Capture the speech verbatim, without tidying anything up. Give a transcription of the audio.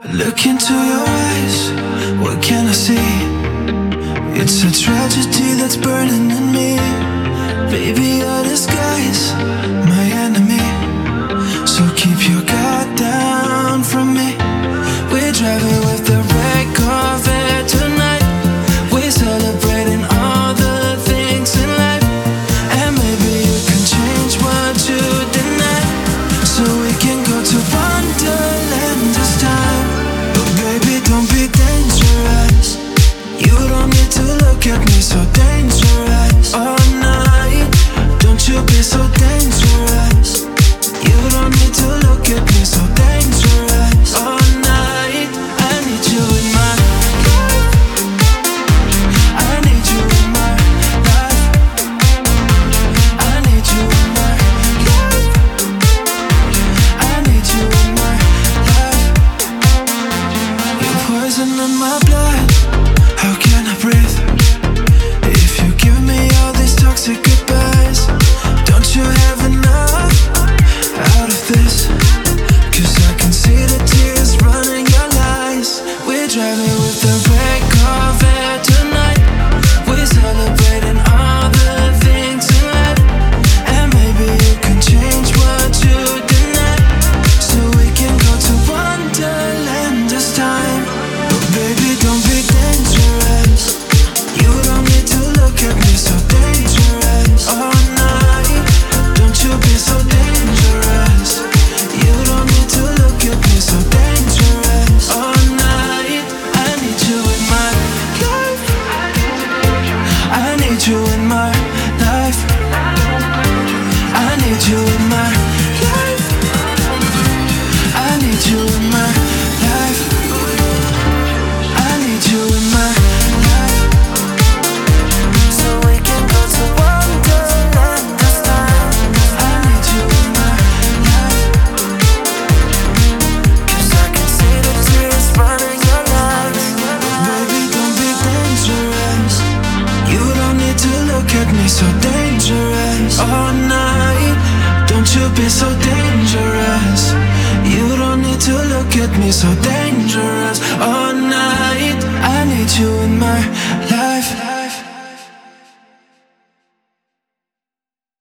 Look into your eyes, what can I see? It's a tragedy that's burning in me. Baby, your disguise, my enemy. So keep your guard down from me. We're driving with the red Corvette tonight. We're celebrating all the things in life. And maybe you can change what you deny, so we can go to Wonderland this time. But baby, don't be dangerous. You don't need to look at me so dangerous all night. Don't you be so dangerous. You don't need to look at me so dangerous all night. I need you in my life. I need you in my life. I need you in my life. I need you in my life. You're poison in my blood. How can I breathe if you give me all these toxic goodbyes? Don't you have enough out of this? Cause I can see the tears running your lies. We're driving with the red Corvette tonight. We're celebrating all the things in life. And maybe you can change what you deny, so we can go to Wonderland this time. But baby, don't be dangerous. You don't need to look at me so dangerous all night. Don't you be so dangerous. You don't need to look at me so dangerous all night. I need you in my life. I need you in my life. I need you in my life. I need you in my life. I need you in my life, so we can go to Wonderland this time. I need you in my life, cause I can see the tears running your life. Baby, don't be dangerous. You don't need to look at me so dangerous all night. Don't you be so dangerous. You don't need to look at me so dangerous all night. I need you in my life.